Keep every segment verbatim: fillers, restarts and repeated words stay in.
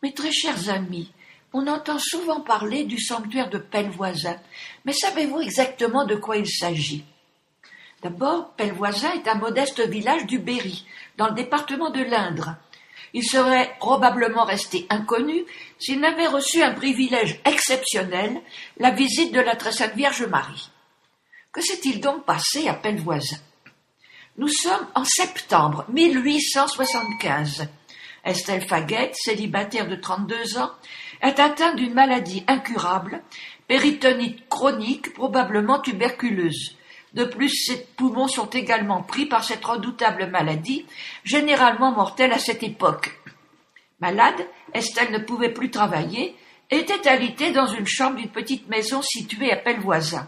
Mes très chers amis, on entend souvent parler du sanctuaire de Pellevoisin, mais savez-vous exactement de quoi il s'agit? D'abord, Pellevoisin est un modeste village du Berry, dans le département de l'Indre. Il serait probablement resté inconnu s'il n'avait reçu un privilège exceptionnel, la visite de la Très Sainte Vierge Marie. Que s'est-il donc passé à Pellevoisin? Nous sommes en septembre mille huit cent soixante-quinze. Estelle Faguette, célibataire de trente-deux ans, est atteinte d'une maladie incurable, péritonite chronique, probablement tuberculeuse. De plus, ses poumons sont également pris par cette redoutable maladie, généralement mortelle à cette époque. Malade, Estelle ne pouvait plus travailler et était alitée dans une chambre d'une petite maison située à Pellevoisin.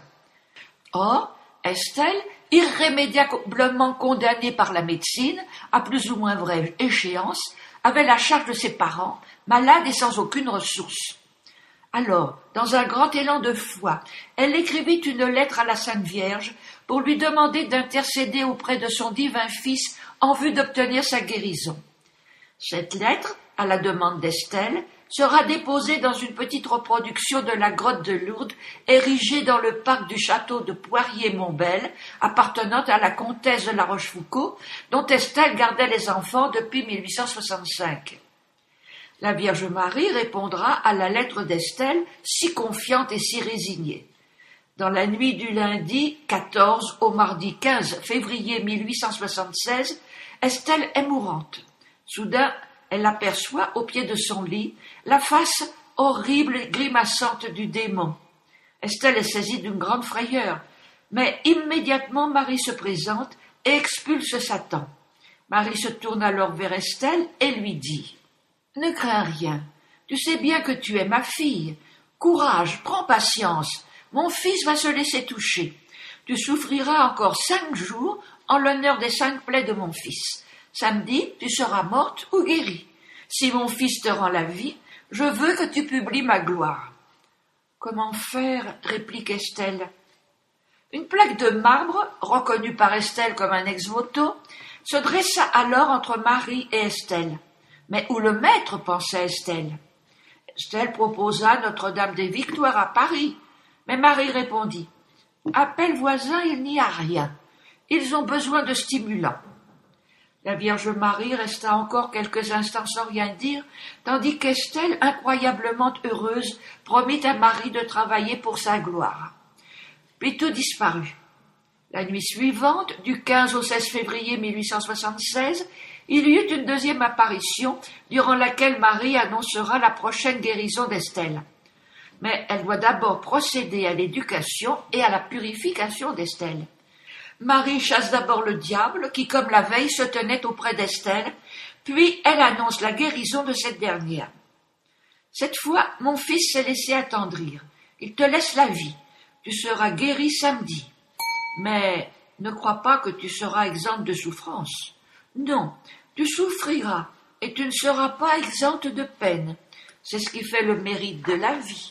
Or, Estelle, irrémédiablement condamnée par la médecine, à plus ou moins brève échéance, avait la charge de ses parents, malades et sans aucune ressource. Alors, dans un grand élan de foi, elle écrivit une lettre à la Sainte Vierge pour lui demander d'intercéder auprès de son divin Fils en vue d'obtenir sa guérison. Cette lettre, à la demande d'Estelle, sera déposée dans une petite reproduction de la grotte de Lourdes, érigée dans le parc du château de Poirier-Montbel, appartenant à la comtesse de La Rochefoucauld, dont Estelle gardait les enfants depuis mille huit cent soixante-cinq. La Vierge Marie répondra à la lettre d'Estelle, si confiante et si résignée. Dans la nuit du lundi quatorze au mardi quinze février mille huit cent soixante-seize, Estelle est mourante. Soudain, elle aperçoit, au pied de son lit, la face horrible et grimaçante du démon. Estelle est saisie d'une grande frayeur, mais immédiatement Marie se présente et expulse Satan. Marie se tourne alors vers Estelle et lui dit « Ne crains rien, tu sais bien que tu es ma fille. Courage, prends patience, mon fils va se laisser toucher. Tu souffriras encore cinq jours en l'honneur des cinq plaies de mon fils. Samedi, tu seras morte ou guérie. Si mon fils te rend la vie, je veux que tu publies ma gloire. » « Comment faire ?» réplique Estelle. Une plaque de marbre, reconnue par Estelle comme un ex-voto, se dressa alors entre Marie et Estelle. Mais où le mettre, pensait Estelle. Estelle proposa Notre-Dame des Victoires à Paris, mais Marie répondit « À Pellevoisin, il n'y a rien. Ils ont besoin de stimulants. » La Vierge Marie resta encore quelques instants sans rien dire, tandis qu'Estelle, incroyablement heureuse, promit à Marie de travailler pour sa gloire. Puis tout disparut. La nuit suivante, du quinze au seize février mille huit cent soixante-seize, il y eut une deuxième apparition, durant laquelle Marie annoncera la prochaine guérison d'Estelle. Mais elle doit d'abord procéder à l'éducation et à la purification d'Estelle. Marie chasse d'abord le diable, qui, comme la veille, se tenait auprès d'Estelle, puis elle annonce la guérison de cette dernière. Cette fois, mon fils s'est laissé attendrir. Il te laisse la vie. Tu seras guéri samedi. Mais ne crois pas que tu seras exempte de souffrance. Non, tu souffriras, et tu ne seras pas exempte de peine. C'est ce qui fait le mérite de la vie.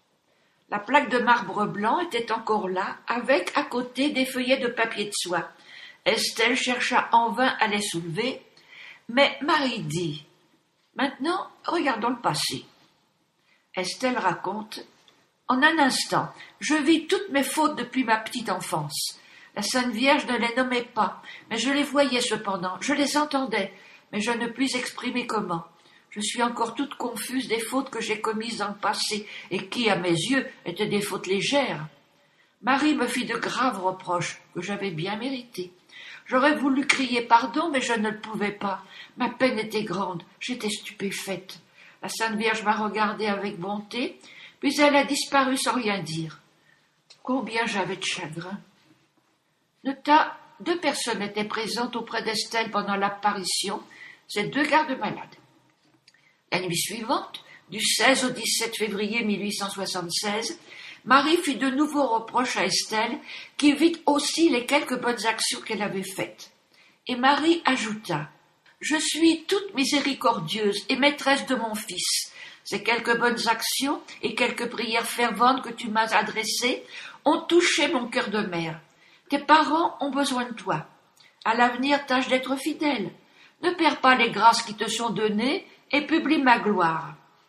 La plaque de marbre blanc était encore là, avec à côté des feuillets de papier de soie. Estelle chercha en vain à les soulever, mais Marie dit « Maintenant, regardons le passé. » Estelle raconte « En un instant, je vis toutes mes fautes depuis ma petite enfance. La Sainte Vierge ne les nommait pas, mais je les voyais cependant, je les entendais, mais je ne puis exprimer comment. Je suis encore toute confuse des fautes que j'ai commises dans le passé et qui, à mes yeux, étaient des fautes légères. Marie me fit de graves reproches que j'avais bien mérités. J'aurais voulu crier pardon, mais je ne le pouvais pas. Ma peine était grande, j'étais stupéfaite. La Sainte Vierge m'a regardée avec bonté, puis elle a disparu sans rien dire. Combien j'avais de chagrin. Nota, deux personnes étaient présentes auprès d'Estelle pendant l'apparition, ces deux gardes-malades. La nuit suivante, du seize au dix-sept février mille huit cent soixante-seize, Marie fit de nouveaux reproches à Estelle, qui vit aussi les quelques bonnes actions qu'elle avait faites. Et Marie ajouta « Je suis toute miséricordieuse et maîtresse de mon fils. Ces quelques bonnes actions et quelques prières ferventes que tu m'as adressées ont touché mon cœur de mère. Tes parents ont besoin de toi. À l'avenir, tâche d'être fidèle. Ne perds pas les grâces qui te sont données et publie ma gloire.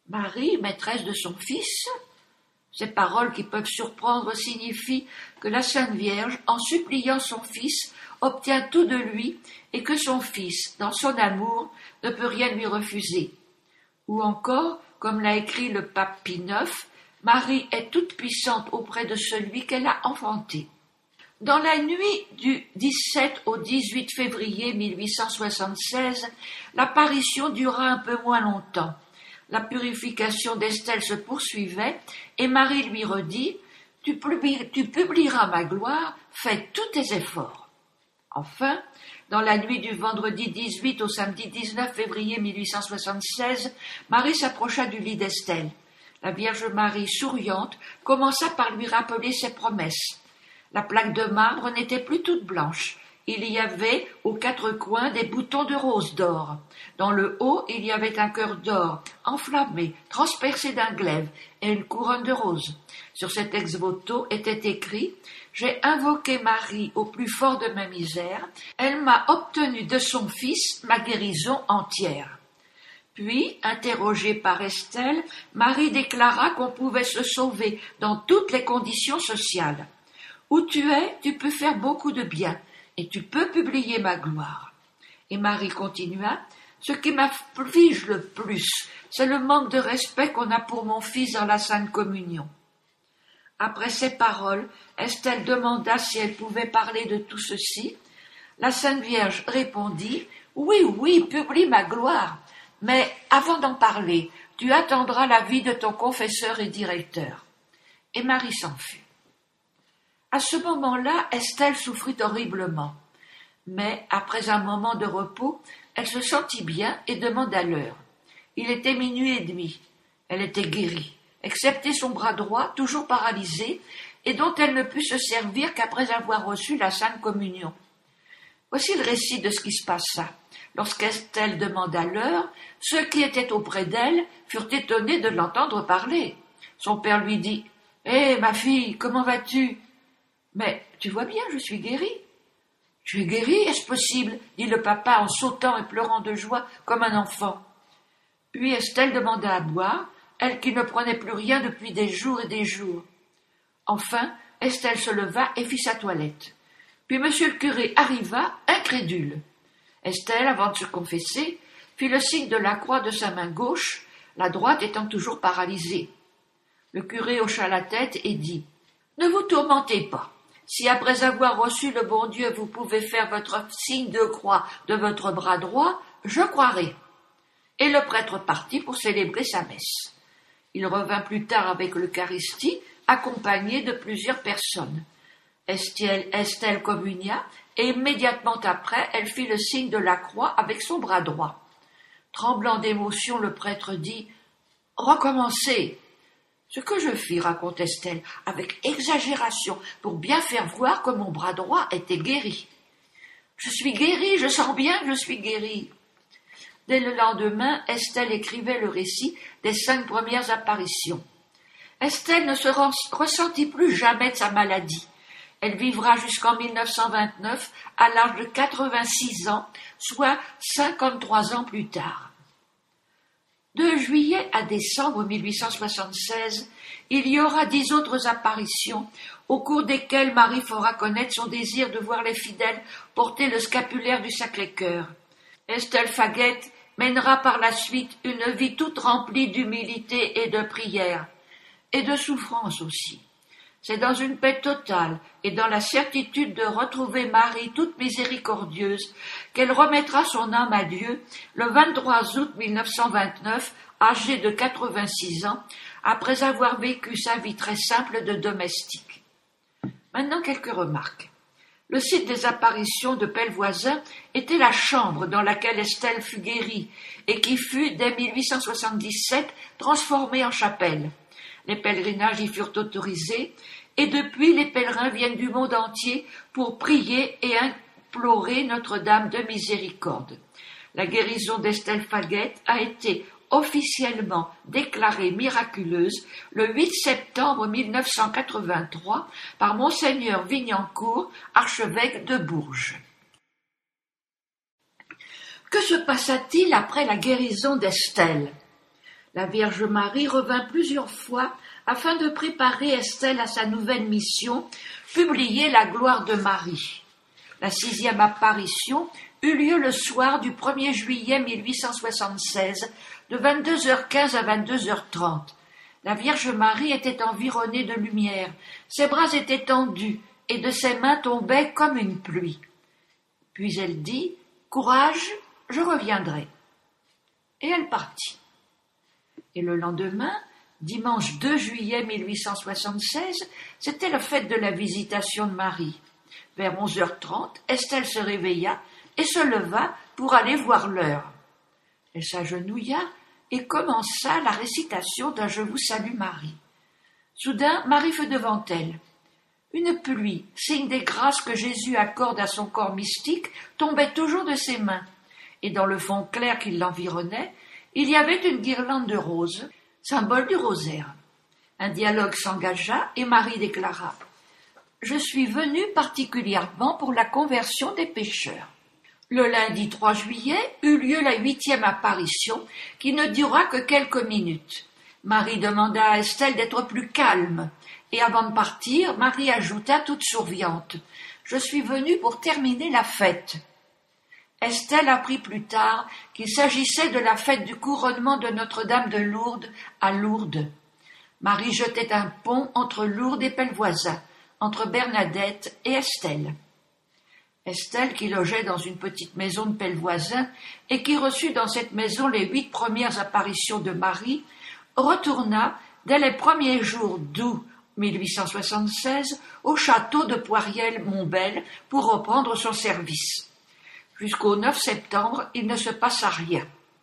Marie, maîtresse de son fils? Ces paroles qui peuvent surprendre signifient que la Sainte Vierge, en suppliant son fils, obtient tout de lui et que son fils, dans son amour, ne peut rien lui refuser. Ou encore, comme l'a écrit le pape Pie neuf, Marie est toute puissante auprès de celui qu'elle a enfanté. Dans la nuit du dix-sept au dix-huit février mille huit cent soixante-seize, l'apparition dura un peu moins longtemps. La purification d'Estelle se poursuivait et Marie lui redit « Tu publieras ma gloire, fais tous tes efforts. » Enfin, dans la nuit du vendredi dix-huit au samedi dix-neuf février mille huit cent soixante-seize, Marie s'approcha du lit d'Estelle. La Vierge Marie, souriante, commença par lui rappeler ses promesses. La plaque de marbre n'était plus toute blanche. Il y avait aux quatre coins des boutons de rose d'or. Dans le haut, il y avait un cœur d'or, enflammé, transpercé d'un glaive, et une couronne de roses. Sur cet ex-voto était écrit « J'ai invoqué Marie au plus fort de ma misère. Elle m'a obtenu de son fils ma guérison entière. » Puis, interrogée par Estelle, Marie déclara qu'on pouvait se sauver dans toutes les conditions sociales. « Où tu es, tu peux faire beaucoup de bien. Et tu peux publier ma gloire. » Et Marie continua, « Ce qui m'afflige le plus, c'est le manque de respect qu'on a pour mon fils dans la Sainte Communion. » Après ces paroles, Estelle demanda si elle pouvait parler de tout ceci. La Sainte Vierge répondit, « Oui, oui, publie ma gloire, mais avant d'en parler, tu attendras l'avis de ton confesseur et directeur. » Et Marie s'en fut. À ce moment-là, Estelle souffrit horriblement. Mais, après un moment de repos, elle se sentit bien et demanda l'heure. Il était minuit et demi. Elle était guérie, excepté son bras droit, toujours paralysé, et dont elle ne put se servir qu'après avoir reçu la Sainte Communion. Voici le récit de ce qui se passa. Lorsqu'Estelle demanda l'heure, ceux qui étaient auprès d'elle furent étonnés de l'entendre parler. Son père lui dit « Hé, ma fille, comment vas-tu » « Mais tu vois bien, je suis guérie. »« Tu es guérie, est-ce possible ?» dit le papa en sautant et pleurant de joie comme un enfant. Puis Estelle demanda à boire, elle qui ne prenait plus rien depuis des jours et des jours. Enfin, Estelle se leva et fit sa toilette. Puis monsieur le curé arriva, incrédule. Estelle, avant de se confesser, fit le signe de la croix de sa main gauche, la droite étant toujours paralysée. Le curé hocha la tête et dit « Ne vous tourmentez pas. Si après avoir reçu le bon Dieu, vous pouvez faire votre signe de croix de votre bras droit, je croirai. » Et le prêtre partit pour célébrer sa messe. Il revint plus tard avec l'Eucharistie, accompagné de plusieurs personnes. Estelle, Estelle communia, et immédiatement après, elle fit le signe de la croix avec son bras droit. Tremblant d'émotion, le prêtre dit « Recommencez !» Ce que je fis, raconte Estelle, avec exagération, pour bien faire voir que mon bras droit était guéri. Je suis guérie, je sens bien que je suis guérie. Dès le lendemain, Estelle écrivait le récit des cinq premières apparitions. Estelle ne se ressentit plus jamais de sa maladie. Elle vivra jusqu'en mille neuf cent vingt-neuf, à l'âge de quatre-vingt-six ans, soit cinquante-trois ans plus tard. De juillet à décembre mille huit cent soixante-seize, il y aura dix autres apparitions, au cours desquelles Marie fera connaître son désir de voir les fidèles porter le scapulaire du Sacré-Cœur. Estelle Faguet mènera par la suite une vie toute remplie d'humilité et de prière, et de souffrance aussi. C'est dans une paix totale et dans la certitude de retrouver Marie toute miséricordieuse qu'elle remettra son âme à Dieu le vingt-trois août mille neuf cent vingt-neuf, âgée de quatre-vingt-six ans, après avoir vécu sa vie très simple de domestique. Maintenant quelques remarques. Le site des apparitions de Pellevoisin était la chambre dans laquelle Estelle fut guérie et qui fut, dès mille huit cent soixante-dix-sept, transformée en chapelle. Les pèlerinages y furent autorisés, et depuis les pèlerins viennent du monde entier pour prier et implorer Notre-Dame de Miséricorde. La guérison d'Estelle Faguet a été officiellement déclarée miraculeuse le huit septembre mille neuf cent quatre-vingt-trois par Monseigneur Vignancourt, archevêque de Bourges. Que se passa-t-il après la guérison d'Estelle ? La Vierge Marie revint plusieurs fois afin de préparer Estelle à sa nouvelle mission, publier la gloire de Marie. La sixième apparition eut lieu le soir du premier juillet mille huit cent soixante-seize, de vingt-deux heures quinze à vingt-deux heures trente. La Vierge Marie était environnée de lumière, ses bras étaient tendus, et de ses mains tombait comme une pluie. Puis elle dit « Courage, je reviendrai ». Et elle partit. Et le lendemain, dimanche deux juillet mille huit cent soixante-seize, c'était la fête de la Visitation de Marie. Vers onze heures trente, Estelle se réveilla et se leva pour aller voir l'heure. Elle s'agenouilla et commença la récitation d'un « Je vous salue Marie ». Soudain, Marie fut devant elle. Une pluie, signe des grâces que Jésus accorde à son corps mystique, tombait toujours de ses mains, et dans le fond clair qui l'environnait, il y avait une guirlande de roses, symbole du rosaire. Un dialogue s'engagea et Marie déclara « Je suis venue particulièrement pour la conversion des pécheurs ». Le lundi trois juillet eut lieu la huitième apparition, qui ne dura que quelques minutes. Marie demanda à Estelle d'être plus calme, et avant de partir, Marie ajouta toute souriante « Je suis venue pour terminer la fête ». Estelle apprit plus tard qu'il s'agissait de la fête du couronnement de Notre-Dame de Lourdes à Lourdes. Marie jetait un pont entre Lourdes et Pellevoisin, entre Bernadette et Estelle. Estelle, qui logeait dans une petite maison de Pellevoisin et qui reçut dans cette maison les huit premières apparitions de Marie, retourna dès les premiers jours d'août mille huit cent soixante-seize au château de Poiriel-Montbel pour reprendre son service. Jusqu'au neuf septembre, il ne se passa rien.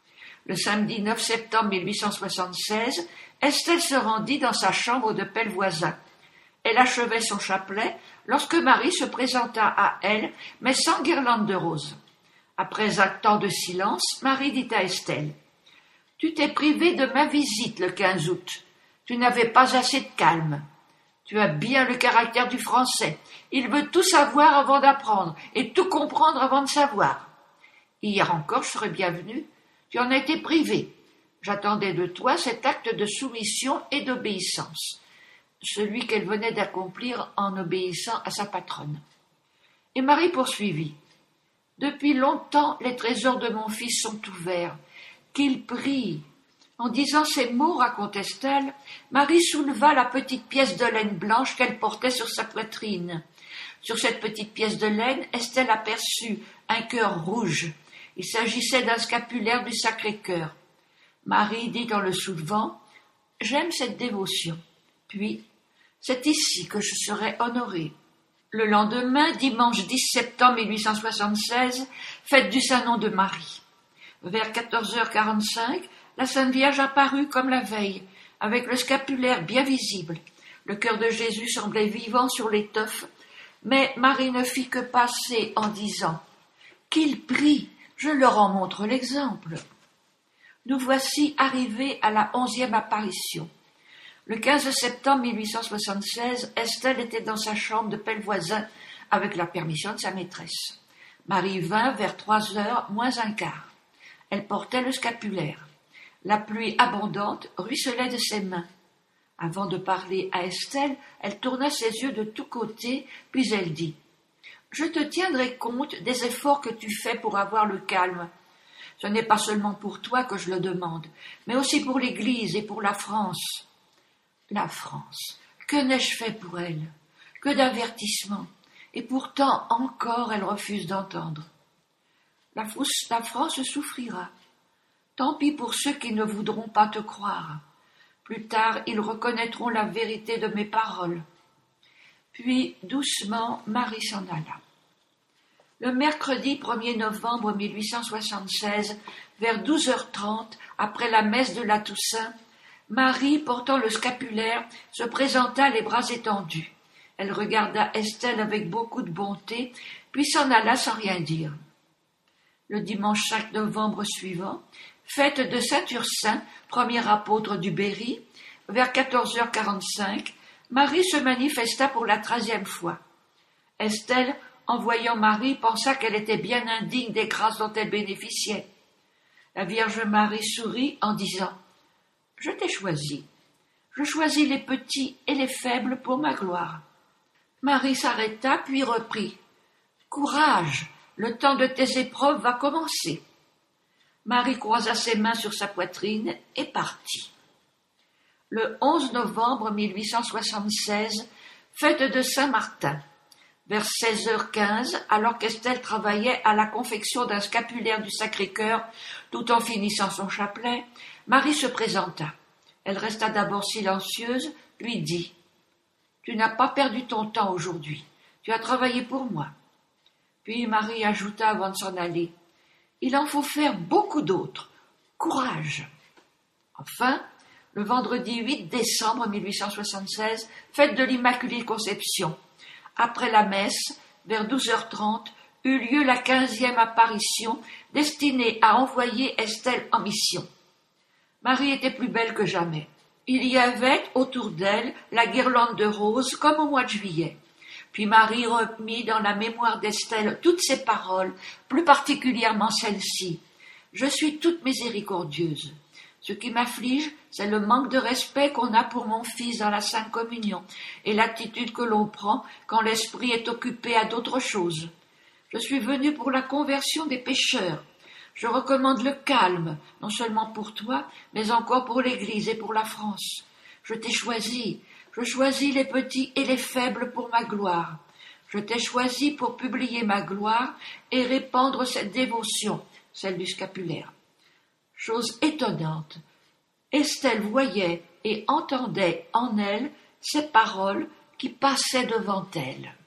Le samedi neuf septembre mille huit cent soixante-seize, Estelle se rendit dans sa chambre de Pellevoisin. Elle achevait son chapelet lorsque Marie se présenta à elle, mais sans guirlande de roses. Après un temps de silence, Marie dit à Estelle « Tu t'es privée de ma visite le quinze août. Tu n'avais pas assez de calme. Tu as bien le caractère du Français. Il veut tout savoir avant d'apprendre et tout comprendre avant de savoir. Hier encore, je serais bienvenue. Tu en as été privée. J'attendais de toi cet acte de soumission et d'obéissance, celui qu'elle venait d'accomplir en obéissant à sa patronne. » Et Marie poursuivit. « Depuis longtemps, les trésors de mon fils sont ouverts. Qu'il prie. » En disant ces mots, raconte Estelle, Marie souleva la petite pièce de laine blanche qu'elle portait sur sa poitrine. Sur cette petite pièce de laine, Estelle aperçut un cœur rouge. Il s'agissait d'un scapulaire du Sacré-Cœur. Marie dit en le soulevant « J'aime cette dévotion. » Puis « C'est ici que je serai honorée. » Le lendemain, dimanche dix septembre mille huit cent soixante-seize, fête du Saint-Nom de Marie. Vers quatorze heures quarante-cinq, la Sainte Vierge apparut comme la veille, avec le scapulaire bien visible. Le cœur de Jésus semblait vivant sur l'étoffe, mais Marie ne fit que passer en disant « Qu'il prie, je leur en montre l'exemple. » Nous voici arrivés à la onzième apparition. Le quinze septembre mille huit cent soixante-seize, Estelle était dans sa chambre de Pellevoisin avec la permission de sa maîtresse. Marie vint vers trois heures moins un quart. Elle portait le scapulaire. La pluie abondante ruisselait de ses mains. Avant de parler à Estelle, elle tourna ses yeux de tous côtés, puis elle dit « Je te tiendrai compte des efforts que tu fais pour avoir le calme. Ce n'est pas seulement pour toi que je le demande, mais aussi pour l'Église et pour la France. » La France, que n'ai-je fait pour elle? Que d'avertissements! Et pourtant encore elle refuse d'entendre. La, la France souffrira. Tant pis pour ceux qui ne voudront pas te croire. Plus tard, ils reconnaîtront la vérité de mes paroles. Puis, doucement, Marie s'en alla. Le mercredi premier novembre mille huit cent soixante-seize, vers douze heures trente, après la messe de la Toussaint, Marie, portant le scapulaire, se présenta les bras étendus. Elle regarda Estelle avec beaucoup de bonté, puis s'en alla sans rien dire. Le dimanche cinq novembre suivant, fête de saint Ursin, premier apôtre du Berry, vers quatorze heures quarante-cinq, Marie se manifesta pour la treizième fois. Estelle, en voyant Marie, pensa qu'elle était bien indigne des grâces dont elle bénéficiait. La Vierge Marie sourit en disant Je t'ai choisi. Je choisis les petits et les faibles pour ma gloire. Marie s'arrêta, puis reprit. Courage, le temps de tes épreuves va commencer. Marie croisa ses mains sur sa poitrine et partit. Le onze novembre mille huit cent soixante-seize, fête de Saint-Martin. Vers seize heures quinze, alors qu'Estelle travaillait à la confection d'un scapulaire du Sacré-Cœur, tout en finissant son chapelet, Marie se présenta. Elle resta d'abord silencieuse, puis dit « Tu n'as pas perdu ton temps aujourd'hui, tu as travaillé pour moi. » Puis Marie ajouta avant de s'en aller « Il en faut faire beaucoup d'autres. Courage !» Enfin, le vendredi huit décembre mille huit cent soixante-seize, fête de l'Immaculée Conception. Après la messe, vers douze heures trente, eut lieu la quinzième apparition destinée à envoyer Estelle en mission. Marie était plus belle que jamais. Il y avait autour d'elle la guirlande de roses comme au mois de juillet. Puis Marie remit dans la mémoire d'Estelle toutes ses paroles, plus particulièrement celle-ci. « Je suis toute miséricordieuse. Ce qui m'afflige, c'est le manque de respect qu'on a pour mon fils dans la Sainte Communion et l'attitude que l'on prend quand l'esprit est occupé à d'autres choses. Je suis venue pour la conversion des pécheurs. Je recommande le calme, non seulement pour toi, mais encore pour l'Église et pour la France. Je t'ai choisi, je choisis les petits et les faibles pour ma gloire. Je t'ai choisi pour publier ma gloire et répandre cette dévotion, celle du scapulaire. » Chose étonnante, Estelle voyait et entendait en elle ces paroles qui passaient devant elle.